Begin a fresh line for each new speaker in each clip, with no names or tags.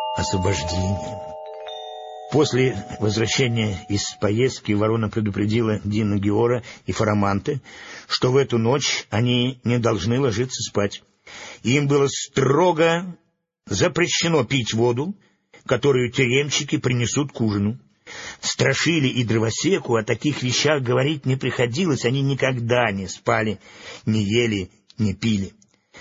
освобождением. После возвращения из поездки ворона предупредила Дина Геора и Фараманте, что в эту ночь они не должны ложиться спать. Им было строго запрещено пить воду, которую тюремщики принесут к ужину. Страшиле и Дровосеку о таких вещах говорить не приходилось, они никогда не спали, не ели, не пили.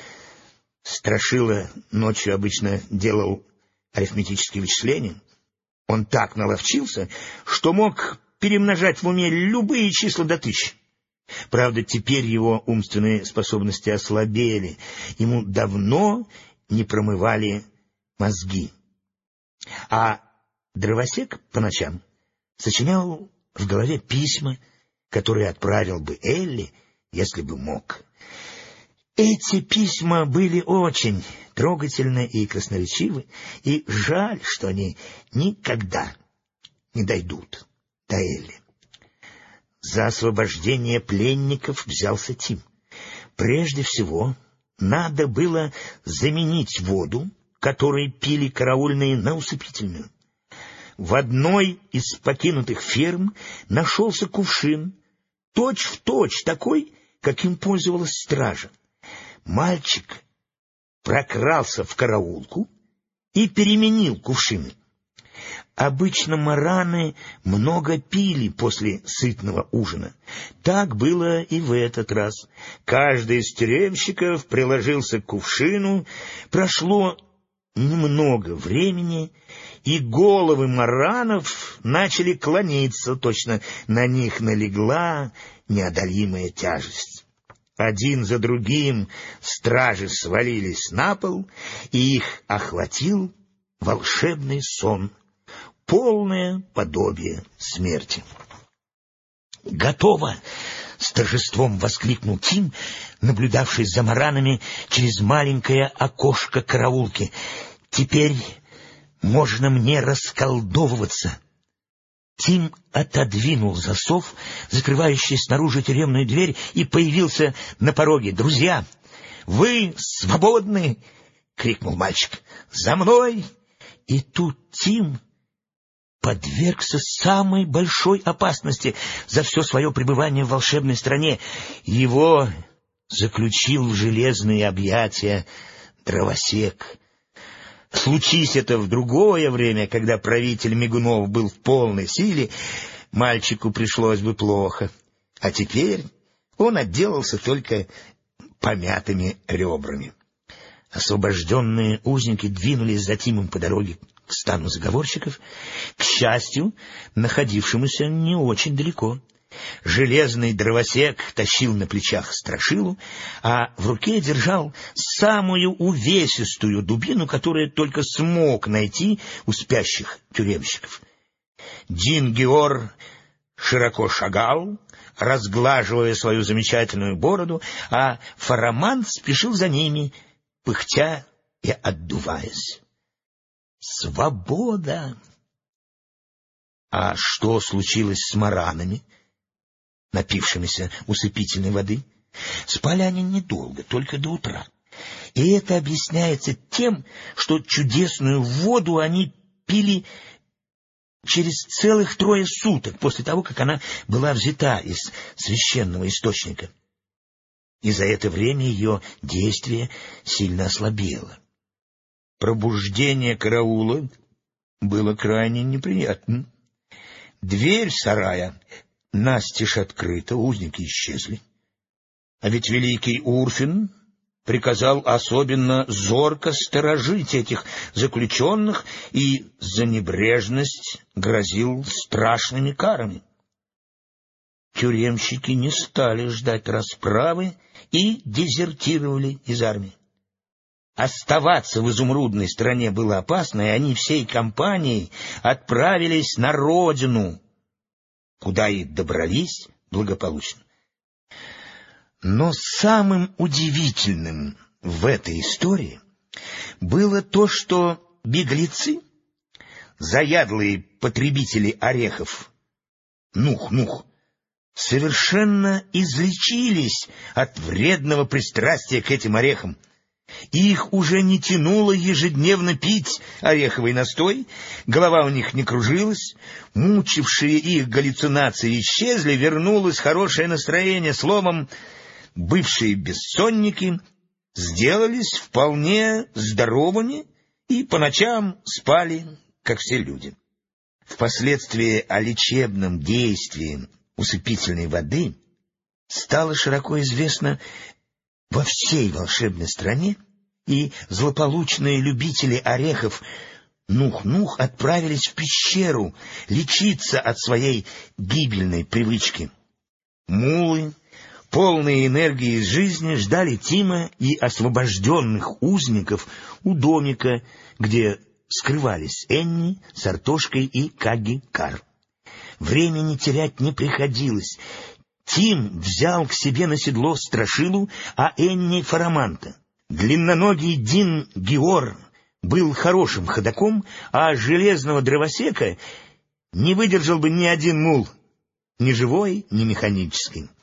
Страшила ночью обычно делал арифметические вычисления. Он так наловчился, что мог перемножать в уме любые числа до 1000. Правда, теперь его умственные способности ослабели, ему давно не промывали мозги. А Дровосек по ночам сочинял в голове письма, которые отправил бы Элли, если бы мог. Эти письма были очень трогательны и красноречивы, и жаль, что они никогда не дойдут до Элли. За освобождение пленников взялся Тим. Прежде всего, надо было заменить воду, которой пили караульные, на усыпительную. В одной из покинутых ферм нашелся кувшин, точь-в-точь такой, каким пользовалась стража. Мальчик прокрался в караулку и переменил кувшины. Обычно мараны много пили после сытного ужина. Так было и в этот раз. Каждый из тюремщиков приложился к кувшину. Прошло немного времени, и головы маранов начали клониться, точно на них налегла неодолимая тяжесть. Один за другим стражи свалились на пол, и их охватил волшебный сон, полное подобие смерти. «Готово!» — с торжеством воскликнул Тим, наблюдавший за маранами через маленькое окошко караулки. «Теперь можно мне расколдовываться». Тим отодвинул засов, закрывающий снаружи тюремную дверь, и появился на пороге. «Друзья, вы свободны!» — крикнул мальчик. «За мной!» И тут Тим подвергся самой большой опасности за все свое пребывание в волшебной стране. Его заключил в железные объятия Дровосек. Случись это в другое время, когда правитель Мигунов был в полной силе, мальчику пришлось бы плохо. А теперь он отделался только помятыми ребрами. Освобожденные узники двинулись за Тимом по дороге к стану заговорщиков, к счастью, находившемуся не очень далеко. Железный Дровосек тащил на плечах Страшилу, а в руке держал самую увесистую дубину, которую только смог найти у спящих тюремщиков. Дин Геор широко шагал, разглаживая свою замечательную бороду, а Фарамант спешил за ними, пыхтя и отдуваясь. Свобода! А что случилось с маранами, напившимися усыпительной воды? Спали они недолго, только до утра. И это объясняется тем, что чудесную воду они пили через целых 3 суток после того, как она была взята из священного источника. И за это время ее действие сильно ослабело. Пробуждение караула было крайне неприятным. Дверь сарая настежь открыта, узники исчезли. А ведь великий Урфин приказал особенно зорко сторожить этих заключенных и за небрежность грозил страшными карами. Тюремщики не стали ждать расправы и дезертировали из армии. Оставаться в изумрудной стране было опасно, и они всей компанией отправились на родину, куда и добрались благополучно. Но самым удивительным в этой истории было то, что беглецы, заядлые потребители орехов, нух-нух, совершенно излечились от вредного пристрастия к этим орехам Их уже не тянуло ежедневно пить ореховый настой, голова у них не кружилась, мучившие их галлюцинации исчезли, вернулось хорошее настроение, словом, бывшие бессонники сделались вполне здоровыми и по ночам спали, как все люди. Впоследствии о лечебном действии усыпительной воды стало широко известно во всей волшебной стране, и злополучные любители орехов Нух-Нух отправились в пещеру лечиться от своей гибельной привычки. Мулы, полные энергии из жизни, ждали Тима и освобожденных узников у домика, где скрывались Энни с Артошкой и Каги-Кар. Времени терять не приходилось. Тим взял к себе на седло Страшилу, а Энни — Фараманта. Длинноногий Дин-Геор был хорошим ходоком, а железного дровосека не выдержал бы ни один мул, ни живой, ни механический.